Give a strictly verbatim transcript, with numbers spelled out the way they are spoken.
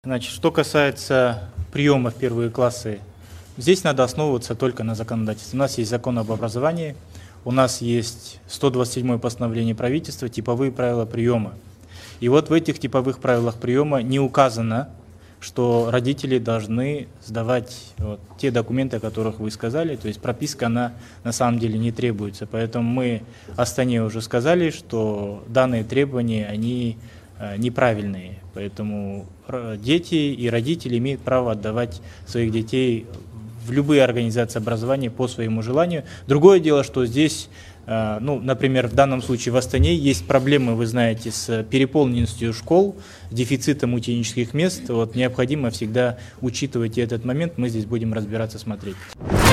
Значит, что касается приема в первые классы, здесь надо основываться только на законодательстве. У нас есть закон об образовании, у нас есть сто двадцать седьмое постановление правительства, типовые правила приема. И вот в этих типовых правилах приема не указано, что родители должны сдавать вот те документы, о которых вы сказали, то есть прописка, она на самом деле не требуется. Поэтому мы Астане уже сказали, что данные требования, они неправильные. Поэтому дети и родители имеют право отдавать своих детей в любые организации образования по своему желанию. Другое дело, что здесь, ну, например, в данном случае в Астане есть проблемы, вы знаете, с переполненностью школ, дефицитом ученических мест. Вот, необходимо всегда учитывать этот момент, мы здесь будем разбираться, смотреть.